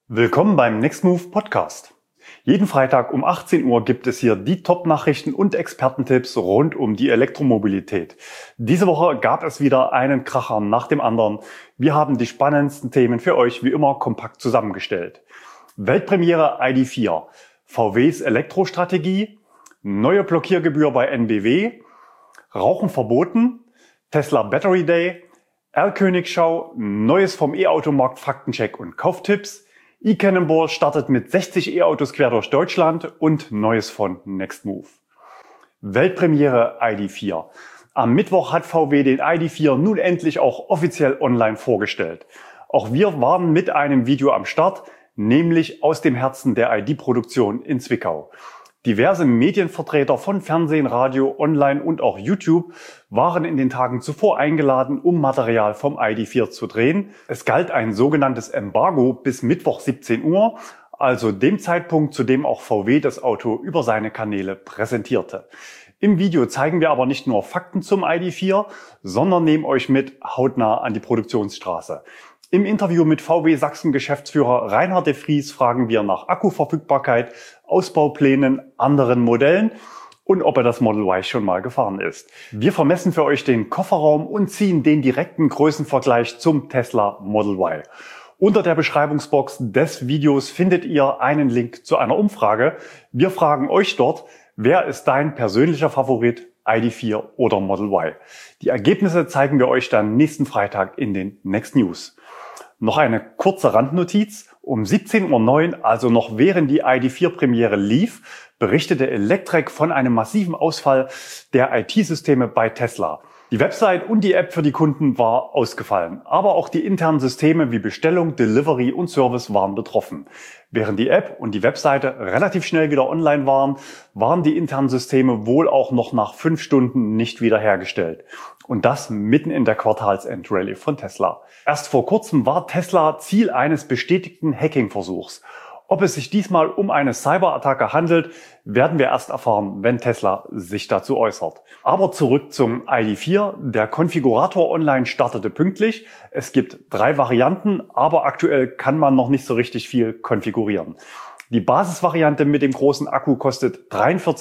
Willkommen beim Next Move Podcast. Jeden Freitag um 18 Uhr gibt es hier die Top-Nachrichten und Expertentipps rund um die Elektromobilität. Diese Woche gab es wieder einen Kracher nach dem anderen. Wir haben die spannendsten Themen für euch wie immer kompakt zusammengestellt. Weltpremiere ID.4, VWs Elektrostrategie, neue Blockiergebühr bei NBW, Rauchen verboten, Tesla Battery Day, Erlkönig-Schau, Neues vom E-Automarkt, Faktencheck und Kauftipps, eCannonball startet mit 60 E-Autos quer durch Deutschland und Neues von Nextmove. Weltpremiere ID.4. Am Mittwoch hat VW den ID.4 nun endlich auch offiziell online vorgestellt. Auch wir waren mit einem Video am Start, nämlich aus dem Herzen der ID-Produktion in Zwickau. Diverse Medienvertreter von Fernsehen, Radio, Online und auch YouTube waren in den Tagen zuvor eingeladen, um Material vom ID.4 zu drehen. Es galt ein sogenanntes Embargo bis Mittwoch 17 Uhr, also dem Zeitpunkt, zu dem auch VW das Auto über seine Kanäle präsentierte. Im Video zeigen wir aber nicht nur Fakten zum ID.4, sondern nehmen euch mit hautnah an die Produktionsstraße. Im Interview mit VW Sachsen-Geschäftsführer Reinhard de Vries fragen wir nach Akkuverfügbarkeit, Ausbauplänen, anderen Modellen und ob er das Model Y schon mal gefahren ist. Wir vermessen für euch den Kofferraum und ziehen den direkten Größenvergleich zum Tesla Model Y. Unter der Beschreibungsbox des Videos findet ihr einen Link zu einer Umfrage. Wir fragen euch dort, wer ist dein persönlicher Favorit, ID.4 oder Model Y? Die Ergebnisse zeigen wir euch dann nächsten Freitag in den Next News. Noch eine kurze Randnotiz. Um 17:09 Uhr, also noch während die ID.4-Premiere lief, berichtete Electrek von einem massiven Ausfall der IT-Systeme bei Tesla. Die Website und die App für die Kunden war ausgefallen, aber auch die internen Systeme wie Bestellung, Delivery und Service waren betroffen. Während die App und die Webseite relativ schnell wieder online waren, waren die internen Systeme wohl auch noch nach 5 Stunden nicht wiederhergestellt. Und das mitten in der Quartalsend-Rallye von Tesla. Erst vor kurzem war Tesla Ziel eines bestätigten Hacking-Versuchs. Ob es sich diesmal um eine Cyberattacke handelt, werden wir erst erfahren, wenn Tesla sich dazu äußert. Aber zurück zum ID.4. Der Konfigurator online startete pünktlich. Es gibt 3 Varianten, aber aktuell kann man noch nicht so richtig viel konfigurieren. Die Basisvariante mit dem großen Akku kostet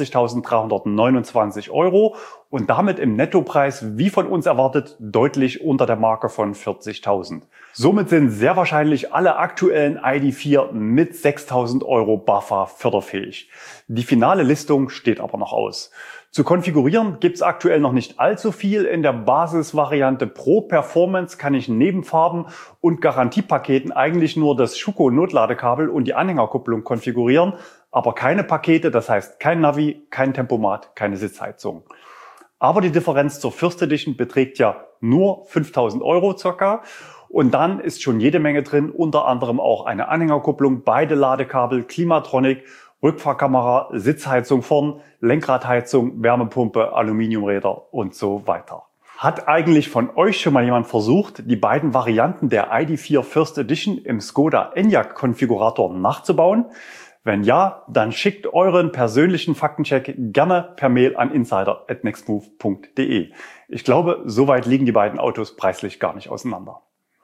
43.329 € und damit im Nettopreis, wie von uns erwartet, deutlich unter der Marke von 40.000. Somit sind sehr wahrscheinlich alle aktuellen ID.4 mit 6.000 € BAFA förderfähig. Die finale Listung steht aber noch aus. Zu konfigurieren gibt's aktuell noch nicht allzu viel. In der Basisvariante Pro Performance kann ich neben Farben und Garantiepaketen eigentlich nur das Schuko-Notladekabel und die Anhängerkupplung konfigurieren, aber keine Pakete, das heißt kein Navi, kein Tempomat, keine Sitzheizung. Aber die Differenz zur First Edition beträgt ja nur 5.000 € circa. Und dann ist schon jede Menge drin, unter anderem auch eine Anhängerkupplung, beide Ladekabel, Klimatronic, Rückfahrkamera, Sitzheizung vorn, Lenkradheizung, Wärmepumpe, Aluminiumräder und so weiter. Hat eigentlich von euch schon mal jemand versucht, die beiden Varianten der ID.4 First Edition im Skoda Enyaq Konfigurator nachzubauen? Wenn ja, dann schickt euren persönlichen Faktencheck gerne per Mail an insider@nextmove.de. Ich glaube, soweit liegen die beiden Autos preislich gar nicht auseinander.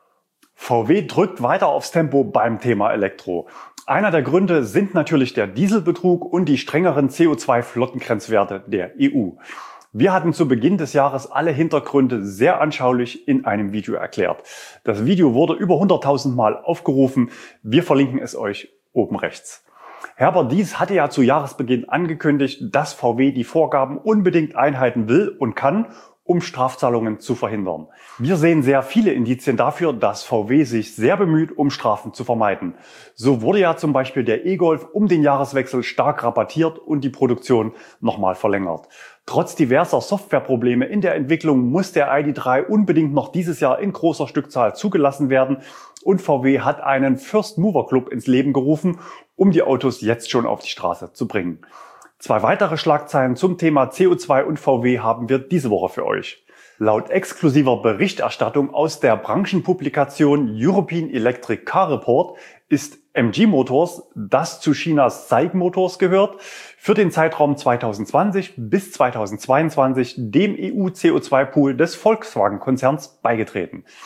VW drückt weiter aufs Tempo beim Thema Elektro. Einer der Gründe sind natürlich der Dieselbetrug und die strengeren CO2-Flottengrenzwerte der EU. Wir hatten zu Beginn des Jahres alle Hintergründe sehr anschaulich in einem Video erklärt. Das Video wurde über 100.000 Mal aufgerufen. Wir verlinken es euch oben rechts. Herbert Diess hatte ja zu Jahresbeginn angekündigt, dass VW die Vorgaben unbedingt einhalten will und kann, um Strafzahlungen zu verhindern. Wir sehen sehr viele Indizien dafür, dass VW sich sehr bemüht, um Strafen zu vermeiden. So wurde ja zum Beispiel der E-Golf um den Jahreswechsel stark rabattiert und die Produktion nochmal verlängert. Trotz diverser Softwareprobleme in der Entwicklung muss der ID.3 unbedingt noch dieses Jahr in großer Stückzahl zugelassen werden und VW hat einen First Mover Club ins Leben gerufen, um die Autos jetzt schon auf die Straße zu bringen. 2 weitere Schlagzeilen zum Thema CO2 und VW haben wir diese Woche für euch. Laut exklusiver Berichterstattung aus der Branchenpublikation European Electric Car Report ist MG Motors, das zu Chinas SAIC Motors gehört, für den Zeitraum 2020 bis 2022 dem EU-CO2-Pool des Volkswagen-Konzerns beigetreten.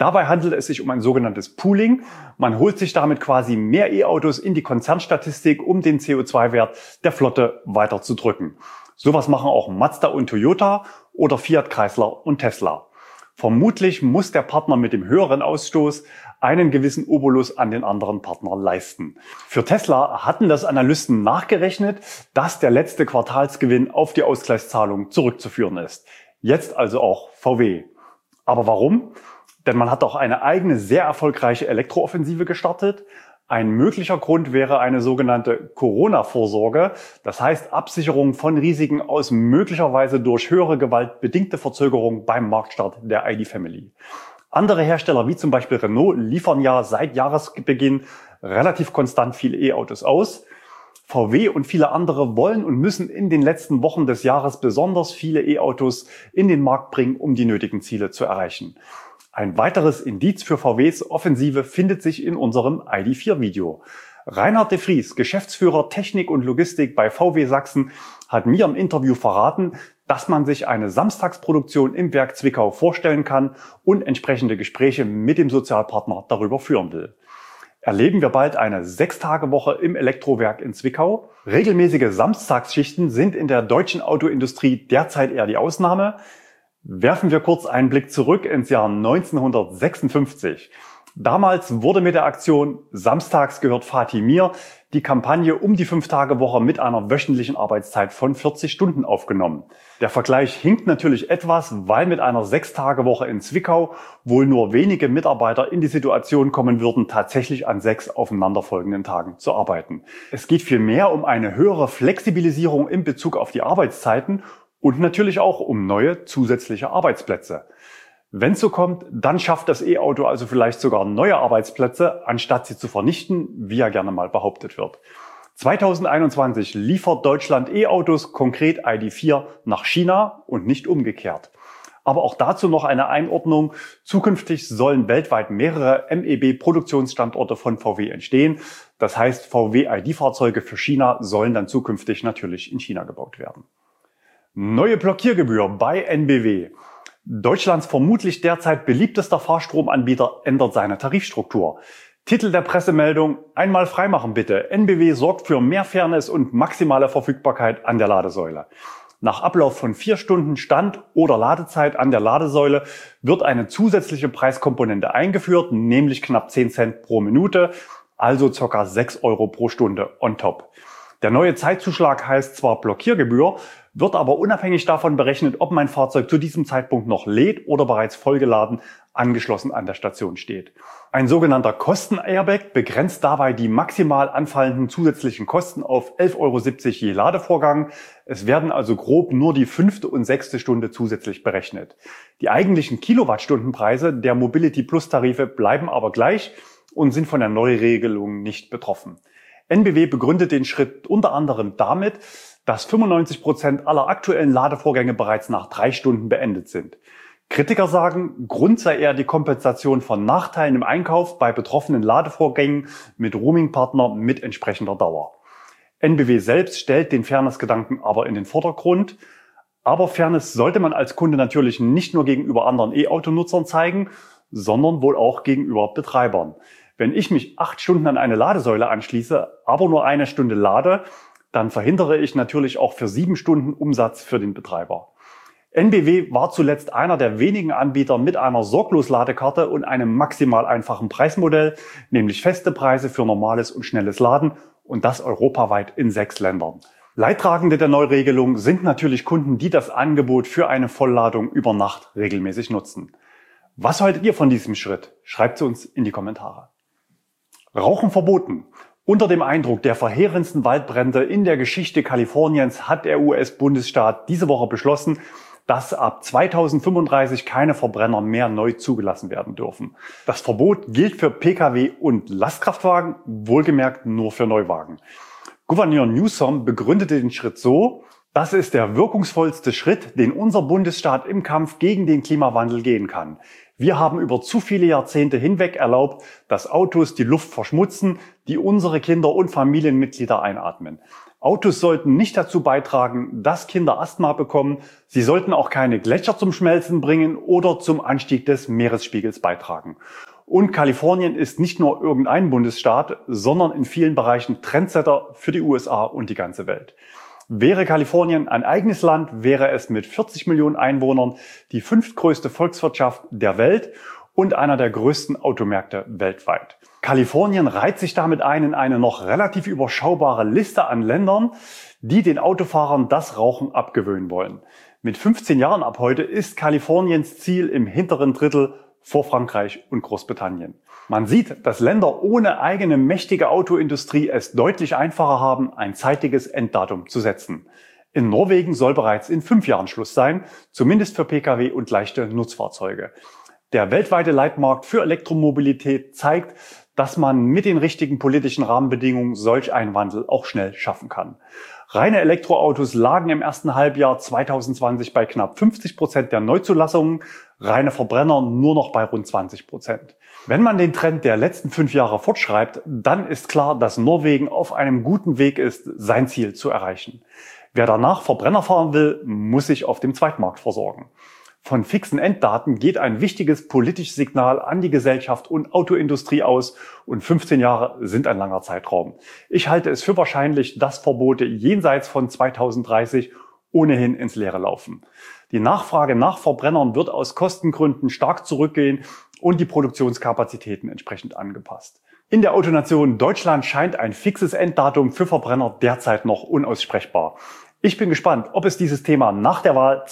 Dabei handelt es sich um ein sogenanntes Pooling. Man holt sich damit quasi mehr E-Autos in die Konzernstatistik, um den CO2-Wert der Flotte weiter zu drücken. Sowas machen auch Mazda und Toyota oder Fiat Chrysler und Tesla. Vermutlich muss der Partner mit dem höheren Ausstoß einen gewissen Obolus an den anderen Partner leisten. Für Tesla hatten das Analysten nachgerechnet, dass der letzte Quartalsgewinn auf die Ausgleichszahlung zurückzuführen ist. Jetzt also auch VW. Aber warum? Denn man hat auch eine eigene, sehr erfolgreiche Elektrooffensive gestartet. Ein möglicher Grund wäre eine sogenannte Corona-Vorsorge, das heißt Absicherung von Risiken aus möglicherweise durch höhere Gewalt bedingte Verzögerung beim Marktstart der ID Family. Andere Hersteller wie zum Beispiel Renault liefern ja seit Jahresbeginn relativ konstant viele E-Autos aus. VW und viele andere wollen und müssen in den letzten Wochen des Jahres besonders viele E-Autos in den Markt bringen, um die nötigen Ziele zu erreichen. Ein weiteres Indiz für VWs Offensive findet sich in unserem ID.4-Video. Reinhard de Vries, Geschäftsführer Technik und Logistik bei VW Sachsen, hat mir im Interview verraten, dass man sich eine Samstagsproduktion im Werk Zwickau vorstellen kann und entsprechende Gespräche mit dem Sozialpartner darüber führen will. Erleben wir bald eine 6-Tage-Woche im Elektrowerk in Zwickau? Regelmäßige Samstagsschichten sind in der deutschen Autoindustrie derzeit eher die Ausnahme. Werfen wir kurz einen Blick zurück ins Jahr 1956. Damals wurde mit der Aktion Samstags gehört Fatih mir die Kampagne um die 5-Tage-Woche mit einer wöchentlichen Arbeitszeit von 40 Stunden aufgenommen. Der Vergleich hinkt natürlich etwas, weil mit einer 6-Tage-Woche in Zwickau wohl nur wenige Mitarbeiter in die Situation kommen würden, tatsächlich an 6 aufeinanderfolgenden Tagen zu arbeiten. Es geht vielmehr um eine höhere Flexibilisierung in Bezug auf die Arbeitszeiten und natürlich auch um neue zusätzliche Arbeitsplätze. Wenn es so kommt, dann schafft das E-Auto also vielleicht sogar neue Arbeitsplätze, anstatt sie zu vernichten, wie ja gerne mal behauptet wird. 2021 liefert Deutschland E-Autos, konkret ID.4, nach China und nicht umgekehrt. Aber auch dazu noch eine Einordnung. Zukünftig sollen weltweit mehrere MEB-Produktionsstandorte von VW entstehen. Das heißt, VW-ID-Fahrzeuge für China sollen dann zukünftig natürlich in China gebaut werden. Neue Blockiergebühr bei NBW. Deutschlands vermutlich derzeit beliebtester Fahrstromanbieter ändert seine Tarifstruktur. Titel der Pressemeldung: Einmal freimachen bitte. NBW sorgt für mehr Fairness und maximale Verfügbarkeit an der Ladesäule. Nach Ablauf von 4 Stunden Stand- oder Ladezeit an der Ladesäule wird eine zusätzliche Preiskomponente eingeführt, nämlich knapp 10 Cent pro Minute, also ca. 6 Euro pro Stunde on top. Der neue Zeitzuschlag heißt zwar Blockiergebühr, wird aber unabhängig davon berechnet, ob mein Fahrzeug zu diesem Zeitpunkt noch lädt oder bereits vollgeladen angeschlossen an der Station steht. Ein sogenannter Kosten-Airbag begrenzt dabei die maximal anfallenden zusätzlichen Kosten auf 11,70 Euro je Ladevorgang. Es werden also grob nur die 5. und 6. Stunde zusätzlich berechnet. Die eigentlichen Kilowattstundenpreise der Mobility Plus Tarife bleiben aber gleich und sind von der Neuregelung nicht betroffen. NBW begründet den Schritt unter anderem damit, dass 95% aller aktuellen Ladevorgänge bereits nach 3 Stunden beendet sind. Kritiker sagen, Grund sei eher die Kompensation von Nachteilen im Einkauf bei betroffenen Ladevorgängen mit Roaming-Partner mit entsprechender Dauer. NBW selbst stellt den Fairness-Gedanken aber in den Vordergrund. Aber Fairness sollte man als Kunde natürlich nicht nur gegenüber anderen E-Auto-Nutzern zeigen, sondern wohl auch gegenüber Betreibern. Wenn ich mich 8 Stunden an eine Ladesäule anschließe, aber nur 1 Stunde lade, dann verhindere ich natürlich auch für 7 Stunden Umsatz für den Betreiber. NBW war zuletzt einer der wenigen Anbieter mit einer Sorglos-Ladekarte und einem maximal einfachen Preismodell, nämlich feste Preise für normales und schnelles Laden und das europaweit in 6 Ländern. Leidtragende der Neuregelung sind natürlich Kunden, die das Angebot für eine Vollladung über Nacht regelmäßig nutzen. Was haltet ihr von diesem Schritt? Schreibt es uns in die Kommentare. Rauchen verboten. Unter dem Eindruck der verheerendsten Waldbrände in der Geschichte Kaliforniens hat der US-Bundesstaat diese Woche beschlossen, dass ab 2035 keine Verbrenner mehr neu zugelassen werden dürfen. Das Verbot gilt für Pkw und Lastkraftwagen, wohlgemerkt nur für Neuwagen. Gouverneur Newsom begründete den Schritt so: Das ist der wirkungsvollste Schritt, den unser Bundesstaat im Kampf gegen den Klimawandel gehen kann. Wir haben über zu viele Jahrzehnte hinweg erlaubt, dass Autos die Luft verschmutzen, die unsere Kinder und Familienmitglieder einatmen. Autos sollten nicht dazu beitragen, dass Kinder Asthma bekommen. Sie sollten auch keine Gletscher zum Schmelzen bringen oder zum Anstieg des Meeresspiegels beitragen. Und Kalifornien ist nicht nur irgendein Bundesstaat, sondern in vielen Bereichen Trendsetter für die USA und die ganze Welt. Wäre Kalifornien ein eigenes Land, wäre es mit 40 Millionen Einwohnern die fünftgrößte Volkswirtschaft der Welt und einer der größten Automärkte weltweit. Kalifornien reiht sich damit ein in eine noch relativ überschaubare Liste an Ländern, die den Autofahrern das Rauchen abgewöhnen wollen. Mit 15 Jahren ab heute ist Kaliforniens Ziel im hinteren Drittel vor Frankreich und Großbritannien. Man sieht, dass Länder ohne eigene mächtige Autoindustrie es deutlich einfacher haben, ein zeitiges Enddatum zu setzen. In Norwegen soll bereits in 5 Jahren Schluss sein, zumindest für Pkw und leichte Nutzfahrzeuge. Der weltweite Leitmarkt für Elektromobilität zeigt, dass man mit den richtigen politischen Rahmenbedingungen solch einen Wandel auch schnell schaffen kann. Reine Elektroautos lagen im ersten Halbjahr 2020 bei knapp 50% der Neuzulassungen, reine Verbrenner nur noch bei rund 20%. Wenn man den Trend der letzten 5 Jahre fortschreibt, dann ist klar, dass Norwegen auf einem guten Weg ist, sein Ziel zu erreichen. Wer danach Verbrenner fahren will, muss sich auf dem Zweitmarkt versorgen. Von fixen Enddaten geht ein wichtiges politisches Signal an die Gesellschaft und Autoindustrie aus und 15 Jahre sind ein langer Zeitraum. Ich halte es für wahrscheinlich, dass Verbote jenseits von 2030 ohnehin ins Leere laufen. Die Nachfrage nach Verbrennern wird aus Kostengründen stark zurückgehen und die Produktionskapazitäten entsprechend angepasst. In der Autonation Deutschland scheint ein fixes Enddatum für Verbrenner derzeit noch unaussprechbar. Ich bin gespannt, ob es dieses Thema nach der Wahl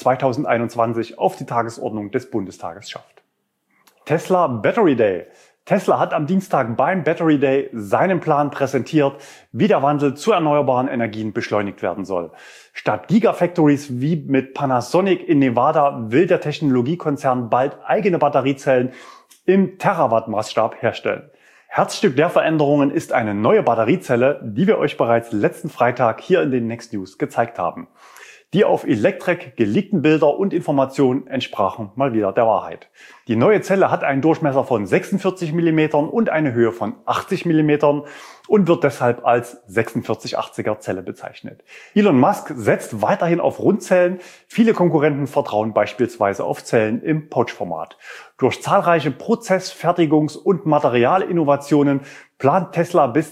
2021 auf die Tagesordnung des Bundestages schafft. Tesla Battery Day. Tesla hat am Dienstag beim Battery Day seinen Plan präsentiert, wie der Wandel zu erneuerbaren Energien beschleunigt werden soll. Statt Gigafactories wie mit Panasonic in Nevada will der Technologiekonzern bald eigene Batteriezellen im Terawatt-Maßstab herstellen. Herzstück der Veränderungen ist eine neue Batteriezelle, die wir euch bereits letzten Freitag hier in den Next News gezeigt haben. Die auf Electrek geleakten Bilder und Informationen entsprachen mal wieder der Wahrheit. Die neue Zelle hat einen Durchmesser von 46 mm und eine Höhe von 80 mm und wird deshalb als 4680er Zelle bezeichnet. Elon Musk setzt weiterhin auf Rundzellen. Viele Konkurrenten vertrauen beispielsweise auf Zellen im Pouch-Format. Durch zahlreiche Prozess-, Fertigungs- und Materialinnovationen plant Tesla bis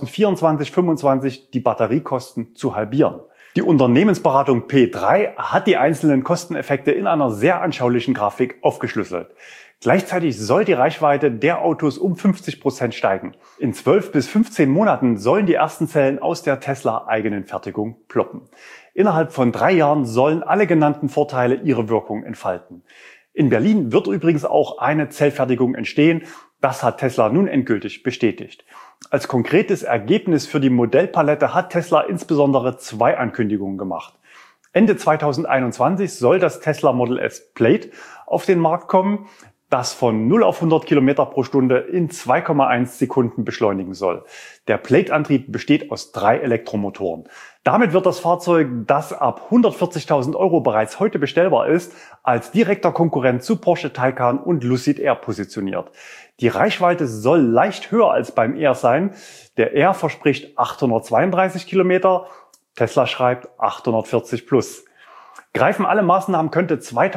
2024/25 die Batteriekosten zu halbieren. Die Unternehmensberatung P3 hat die einzelnen Kosteneffekte in einer sehr anschaulichen Grafik aufgeschlüsselt. Gleichzeitig soll die Reichweite der Autos um 50% steigen. In 12 bis 15 Monaten sollen die ersten Zellen aus der Tesla-eigenen Fertigung ploppen. Innerhalb von 3 Jahren sollen alle genannten Vorteile ihre Wirkung entfalten. In Berlin wird übrigens auch eine Zellfertigung entstehen. Das hat Tesla nun endgültig bestätigt. Als konkretes Ergebnis für die Modellpalette hat Tesla insbesondere 2 Ankündigungen gemacht. Ende 2021 soll das Tesla Model S Plaid auf den Markt kommen, das von 0 auf 100 Kilometer pro Stunde in 2,1 Sekunden beschleunigen soll. Der Plaid-Antrieb besteht aus 3 Elektromotoren. Damit wird das Fahrzeug, das ab 140.000 € bereits heute bestellbar ist, als direkter Konkurrent zu Porsche Taycan und Lucid Air positioniert. Die Reichweite soll leicht höher als beim Air sein. Der Air verspricht 832 Kilometer, Tesla schreibt 840 plus. Greifen alle Maßnahmen, könnte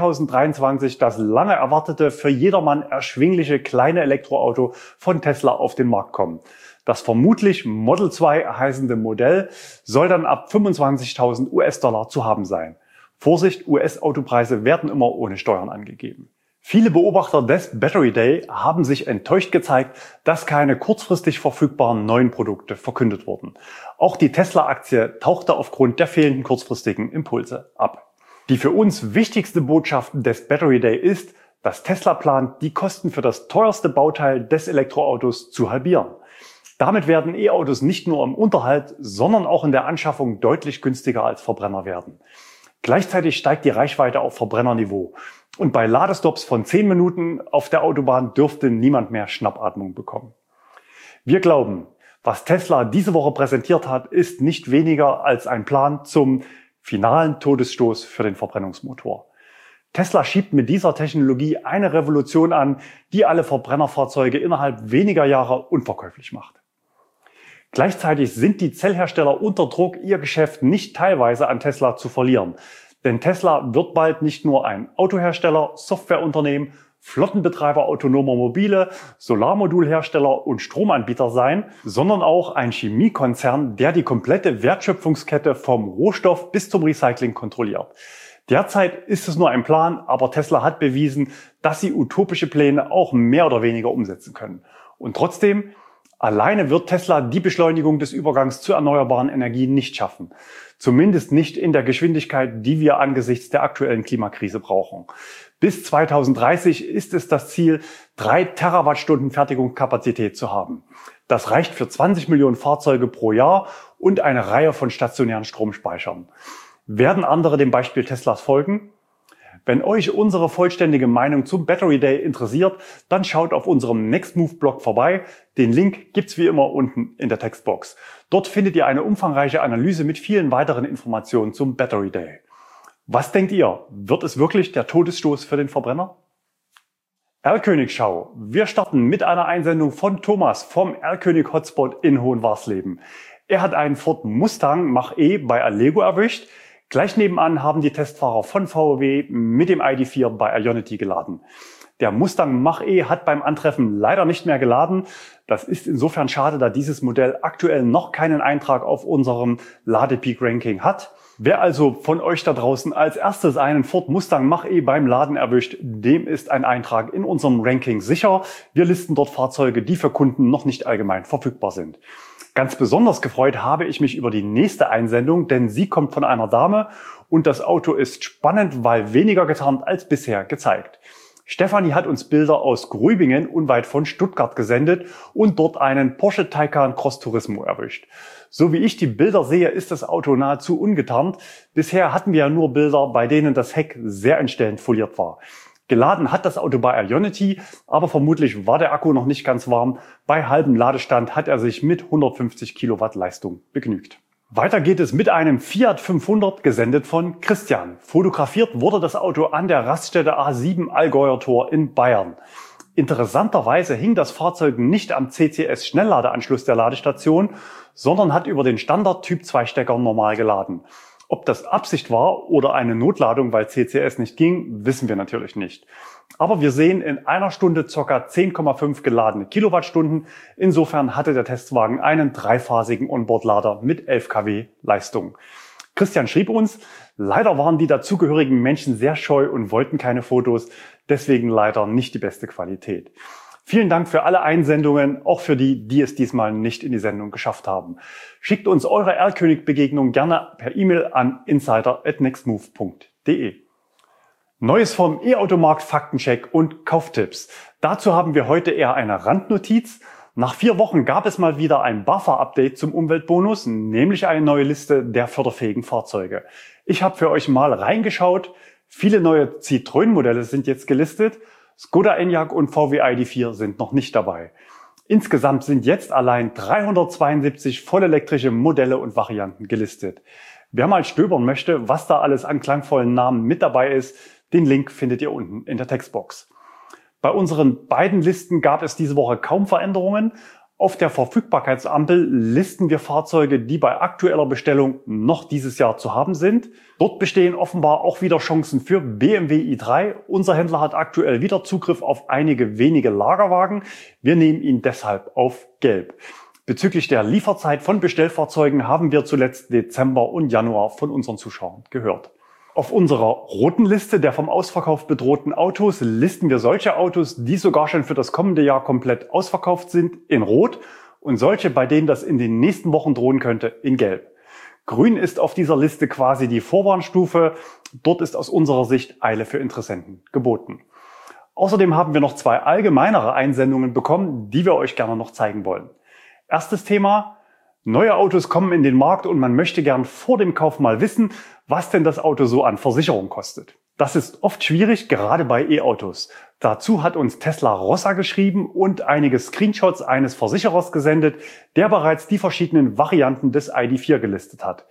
2023 das lange erwartete, für jedermann erschwingliche kleine Elektroauto von Tesla auf den Markt kommen. Das vermutlich Model 2 heißende Modell soll dann ab 25.000 US-Dollar zu haben sein. Vorsicht, US-Autopreise werden immer ohne Steuern angegeben. Viele Beobachter des Battery Day haben sich enttäuscht gezeigt, dass keine kurzfristig verfügbaren neuen Produkte verkündet wurden. Auch die Tesla-Aktie tauchte aufgrund der fehlenden kurzfristigen Impulse ab. Die für uns wichtigste Botschaft des Battery Day ist, dass Tesla plant, die Kosten für das teuerste Bauteil des Elektroautos zu halbieren. Damit werden E-Autos nicht nur im Unterhalt, sondern auch in der Anschaffung deutlich günstiger als Verbrenner werden. Gleichzeitig steigt die Reichweite auf Verbrennerniveau. Und bei Ladestops von 10 Minuten auf der Autobahn dürfte niemand mehr Schnappatmung bekommen. Wir glauben, was Tesla diese Woche präsentiert hat, ist nicht weniger als ein Plan zum finalen Todesstoß für den Verbrennungsmotor. Tesla schiebt mit dieser Technologie eine Revolution an, die alle Verbrennerfahrzeuge innerhalb weniger Jahre unverkäuflich macht. Gleichzeitig sind die Zellhersteller unter Druck, ihr Geschäft nicht teilweise an Tesla zu verlieren. Denn Tesla wird bald nicht nur ein Autohersteller, Softwareunternehmen, Flottenbetreiber autonomer Mobile, Solarmodulhersteller und Stromanbieter sein, sondern auch ein Chemiekonzern, der die komplette Wertschöpfungskette vom Rohstoff bis zum Recycling kontrolliert. Derzeit ist es nur ein Plan, aber Tesla hat bewiesen, dass sie utopische Pläne auch mehr oder weniger umsetzen können. Und trotzdem, alleine wird Tesla die Beschleunigung des Übergangs zu erneuerbaren Energien nicht schaffen. Zumindest nicht in der Geschwindigkeit, die wir angesichts der aktuellen Klimakrise brauchen. Bis 2030 ist es das Ziel, 3 Terawattstunden Fertigungskapazität zu haben. Das reicht für 20 Millionen Fahrzeuge pro Jahr und eine Reihe von stationären Stromspeichern. Werden andere dem Beispiel Teslas folgen? Wenn euch unsere vollständige Meinung zum Battery Day interessiert, dann schaut auf unserem Nextmove-Blog vorbei. Den Link gibt's wie immer unten in der Textbox. Dort findet ihr eine umfangreiche Analyse mit vielen weiteren Informationen zum Battery Day. Was denkt ihr? Wird es wirklich der Todesstoß für den Verbrenner? Erlkönig-Schau. Wir starten mit einer Einsendung von Thomas vom Erlkönig Hotspot in Hohenwarsleben. Er hat einen Ford Mustang Mach-E bei Allego erwischt. Gleich nebenan haben die Testfahrer von VW mit dem ID.4 bei Ionity geladen. Der Mustang Mach-E hat beim Antreffen leider nicht mehr geladen. Das ist insofern schade, da dieses Modell aktuell noch keinen Eintrag auf unserem Ladepeak-Ranking hat. Wer also von euch da draußen als erstes einen Ford Mustang Mach-E beim Laden erwischt, dem ist ein Eintrag in unserem Ranking sicher. Wir listen dort Fahrzeuge, die für Kunden noch nicht allgemein verfügbar sind. Ganz besonders gefreut habe ich mich über die nächste Einsendung, denn sie kommt von einer Dame und das Auto ist spannend, weil weniger getarnt als bisher gezeigt. Stefanie hat uns Bilder aus Grübingen unweit von Stuttgart gesendet und dort einen Porsche Taycan Cross Turismo erwischt. So wie ich die Bilder sehe, ist das Auto nahezu ungetarnt. Bisher hatten wir ja nur Bilder, bei denen das Heck sehr entstellend foliert war. Geladen hat das Auto bei Ionity, aber vermutlich war der Akku noch nicht ganz warm. Bei halbem Ladestand hat er sich mit 150 Kilowatt Leistung begnügt. Weiter geht es mit einem Fiat 500, gesendet von Christian. Fotografiert wurde das Auto an der Raststätte A7 Allgäuer Tor in Bayern. Interessanterweise hing das Fahrzeug nicht am CCS-Schnellladeanschluss der Ladestation, sondern hat über den Standard-Typ-2-Stecker normal geladen. Ob das Absicht war oder eine Notladung, weil CCS nicht ging, wissen wir natürlich nicht. Aber wir sehen in einer Stunde ca. 10,5 geladene Kilowattstunden. Insofern hatte der Testwagen einen dreiphasigen Onboard-Lader mit 11 kW Leistung. Christian schrieb uns, leider waren die dazugehörigen Menschen sehr scheu und wollten keine Fotos, deswegen leider nicht die beste Qualität. Vielen Dank für alle Einsendungen, auch für die, die es diesmal nicht in die Sendung geschafft haben. Schickt uns eure Erlkönig-Begegnung gerne per E-Mail an insider@nextmove.de. Neues vom E-Automarkt, Faktencheck und Kauftipps. Dazu haben wir heute eher eine Randnotiz. Nach 4 Wochen gab es mal wieder ein BAFA-Update zum Umweltbonus, nämlich eine neue Liste der förderfähigen Fahrzeuge. Ich habe für euch mal reingeschaut. Viele neue Citroën-Modelle sind jetzt gelistet. Skoda Enyaq und VW ID.4 sind noch nicht dabei. Insgesamt sind jetzt allein 372 vollelektrische Modelle und Varianten gelistet. Wer mal stöbern möchte, was da alles an klangvollen Namen mit dabei ist, den Link findet ihr unten in der Textbox. Bei unseren beiden Listen gab es diese Woche kaum Veränderungen. Auf der Verfügbarkeitsampel listen wir Fahrzeuge, die bei aktueller Bestellung noch dieses Jahr zu haben sind. Dort bestehen offenbar auch wieder Chancen für BMW i3. Unser Händler hat aktuell wieder Zugriff auf einige wenige Lagerwagen. Wir nehmen ihn deshalb auf Gelb. Bezüglich der Lieferzeit von Bestellfahrzeugen haben wir zuletzt Dezember und Januar von unseren Zuschauern gehört. Auf unserer roten Liste der vom Ausverkauf bedrohten Autos listen wir solche Autos, die sogar schon für das kommende Jahr komplett ausverkauft sind, in Rot, und solche, bei denen das in den nächsten Wochen drohen könnte, in Gelb. Grün ist auf dieser Liste quasi die Vorwarnstufe. Dort ist aus unserer Sicht Eile für Interessenten geboten. Außerdem haben wir noch 2 allgemeinere Einsendungen bekommen, die wir euch gerne noch zeigen wollen. Erstes Thema: Neue Autos kommen in den Markt und man möchte gern vor dem Kauf mal wissen, was denn das Auto so an Versicherung kostet. Das ist oft schwierig, gerade bei E-Autos. Dazu hat uns Tesla Rossa geschrieben und einige Screenshots eines Versicherers gesendet, der bereits die verschiedenen Varianten des ID.4 gelistet hat.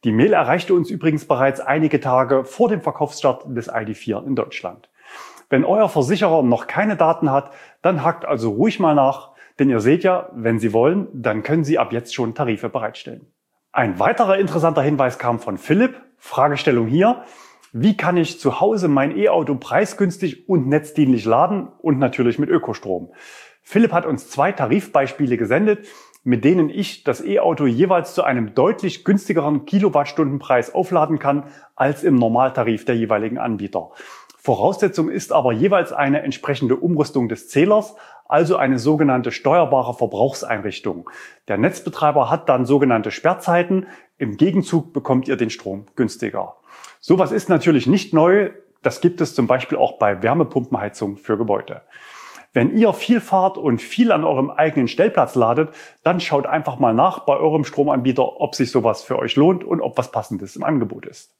Die Mail erreichte uns übrigens bereits einige Tage vor dem Verkaufsstart des ID.4 in Deutschland. Wenn euer Versicherer noch keine Daten hat, dann hakt also ruhig mal nach, denn ihr seht ja, wenn Sie wollen, dann können Sie ab jetzt schon Tarife bereitstellen. Ein weiterer interessanter Hinweis kam von Philipp. Fragestellung hier: Wie kann ich zu Hause mein E-Auto preisgünstig und netzdienlich laden und natürlich mit Ökostrom? Philipp hat uns 2 Tarifbeispiele gesendet, mit denen ich das E-Auto jeweils zu einem deutlich günstigeren Kilowattstundenpreis aufladen kann als im Normaltarif der jeweiligen Anbieter. Voraussetzung ist aber jeweils eine entsprechende Umrüstung des Zählers, also eine sogenannte steuerbare Verbrauchseinrichtung. Der Netzbetreiber hat dann sogenannte Sperrzeiten. Im Gegenzug bekommt ihr den Strom günstiger. Sowas ist natürlich nicht neu. Das gibt es zum Beispiel auch bei Wärmepumpenheizung für Gebäude. Wenn ihr viel fahrt und viel an eurem eigenen Stellplatz ladet, dann schaut einfach mal nach bei eurem Stromanbieter, ob sich sowas für euch lohnt und ob was Passendes im Angebot ist.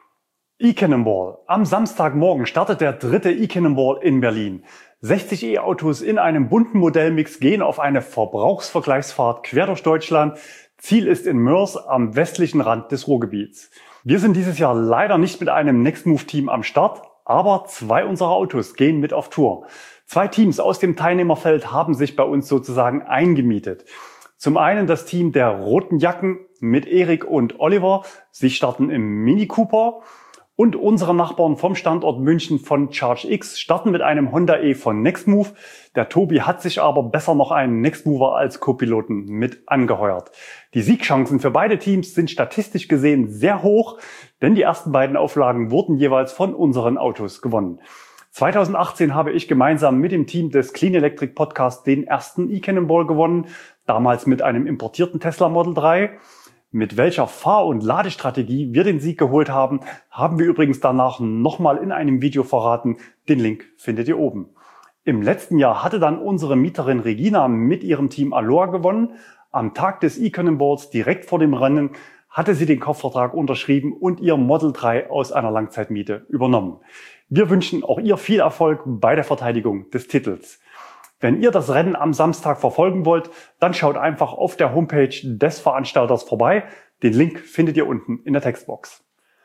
eCannonball. Am Samstagmorgen startet der 3. eCannonball in Berlin. 60 E-Autos in einem bunten Modellmix gehen auf eine Verbrauchsvergleichsfahrt quer durch Deutschland. Ziel ist in Moers am westlichen Rand des Ruhrgebiets. Wir sind dieses Jahr leider nicht mit einem Nextmove-Team am Start, aber 2 unserer Autos gehen mit auf Tour. 2 Teams aus dem Teilnehmerfeld haben sich bei uns sozusagen eingemietet. Zum einen das Team der roten Jacken mit Erik und Oliver. Sie starten im Mini Cooper. Und unsere Nachbarn vom Standort München von ChargeX starten mit einem Honda E von Nextmove. Der Tobi hat sich aber besser noch einen Nextmover als Co-Piloten mit angeheuert. Die Siegchancen für beide Teams sind statistisch gesehen sehr hoch, denn die ersten beiden Auflagen wurden jeweils von unseren Autos gewonnen. 2018 habe ich gemeinsam mit dem Team des Clean Electric Podcasts den ersten eCannonball gewonnen, damals mit einem importierten Tesla Model 3. Mit welcher Fahr- und Ladestrategie wir den Sieg geholt haben, haben wir übrigens danach nochmal in einem Video verraten. Den Link findet ihr oben. Im letzten Jahr hatte dann unsere Mieterin Regina mit ihrem Team Aloha gewonnen. Am Tag des eCannonballs, direkt vor dem Rennen, hatte sie den Kaufvertrag unterschrieben und ihr Model 3 aus einer Langzeitmiete übernommen. Wir wünschen auch ihr viel Erfolg bei der Verteidigung des Titels. Wenn ihr das Rennen am Samstag verfolgen wollt, dann schaut einfach auf der Homepage des Veranstalters vorbei. Den Link findet ihr unten in der Textbox.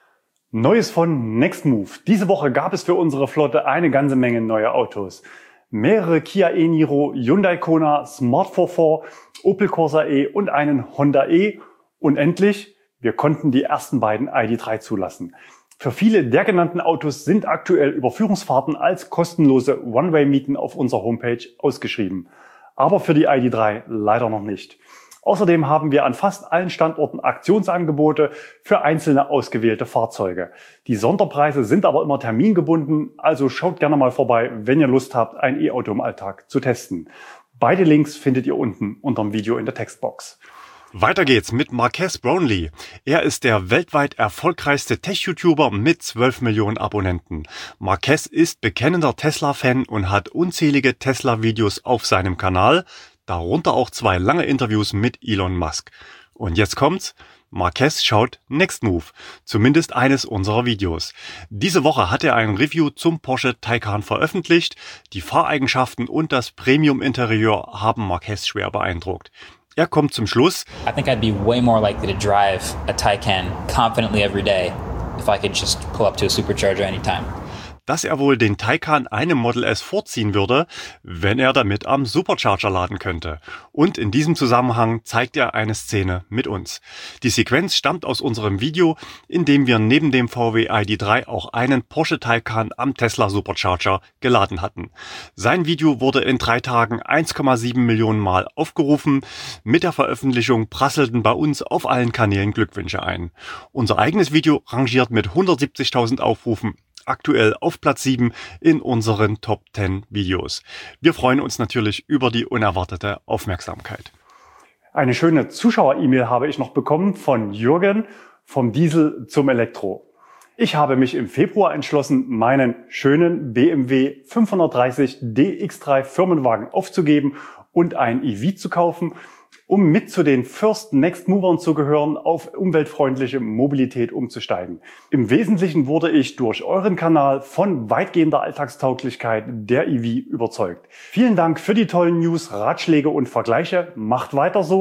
Neues von Nextmove. Diese Woche gab es für unsere Flotte eine ganze Menge neue Autos. Mehrere Kia e-Niro, Hyundai Kona, Smart 44, Opel Corsa E und einen Honda E. Und endlich, wir konnten die ersten beiden ID.3 zulassen. Für viele der genannten Autos sind aktuell Überführungsfahrten als kostenlose One-Way-Mieten auf unserer Homepage ausgeschrieben. Aber für die ID.3 leider noch nicht. Außerdem haben wir an fast allen Standorten Aktionsangebote für einzelne ausgewählte Fahrzeuge. Die Sonderpreise sind aber immer termingebunden, also schaut gerne mal vorbei, wenn ihr Lust habt, ein E-Auto im Alltag zu testen. Beide Links findet ihr unten unterm Video in der Textbox. Weiter geht's mit Marques Brownlee. Er ist der weltweit erfolgreichste Tech-YouTuber mit 12 Millionen Abonnenten. Marques ist bekennender Tesla-Fan und hat unzählige Tesla-Videos auf seinem Kanal, darunter auch 2 lange Interviews mit Elon Musk. Und jetzt kommt's. Marques schaut Nextmove, zumindest eines unserer Videos. Diese Woche hat er ein Review zum Porsche Taycan veröffentlicht. Die Fahreigenschaften und das Premium-Interieur haben Marques schwer beeindruckt. Er kommt zum Schluss. I think I'd be way more likely to drive a Taycan confidently every day if I could just pull up to a supercharger anytime. Dass er wohl den Taycan einem Model S vorziehen würde, wenn er damit am Supercharger laden könnte. Und in diesem Zusammenhang zeigt er eine Szene mit uns. Die Sequenz stammt aus unserem Video, in dem wir neben dem VW ID.3 auch einen Porsche Taycan am Tesla Supercharger geladen hatten. Sein Video wurde in 3 Tagen 1,7 Millionen Mal aufgerufen. Mit der Veröffentlichung prasselten bei uns auf allen Kanälen Glückwünsche ein. Unser eigenes Video rangiert mit 170.000 Aufrufen aktuell auf Platz 7 in unseren Top 10 Videos. Wir freuen uns natürlich über die unerwartete Aufmerksamkeit. Eine schöne Zuschauer-E-Mail habe ich noch bekommen von Jürgen vom Diesel zum Elektro. Ich habe mich im Februar entschlossen, meinen schönen BMW 530 DX3 Firmenwagen aufzugeben und ein EV zu kaufen, um mit zu den First Next Movern zu gehören, auf umweltfreundliche Mobilität umzusteigen. Im Wesentlichen wurde ich durch euren Kanal von weitgehender Alltagstauglichkeit der EV überzeugt. Vielen Dank für die tollen News, Ratschläge und Vergleiche. Macht weiter so.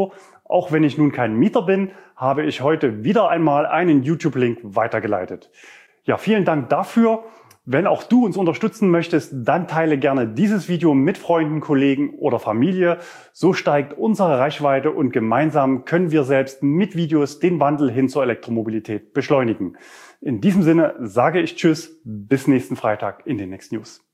Auch wenn ich nun kein Mieter bin, habe ich heute wieder einmal einen YouTube-Link weitergeleitet. Ja, vielen Dank dafür. Wenn auch du uns unterstützen möchtest, dann teile gerne dieses Video mit Freunden, Kollegen oder Familie. So steigt unsere Reichweite und gemeinsam können wir selbst mit Videos den Wandel hin zur Elektromobilität beschleunigen. In diesem Sinne sage ich Tschüss, bis nächsten Freitag in den Next News.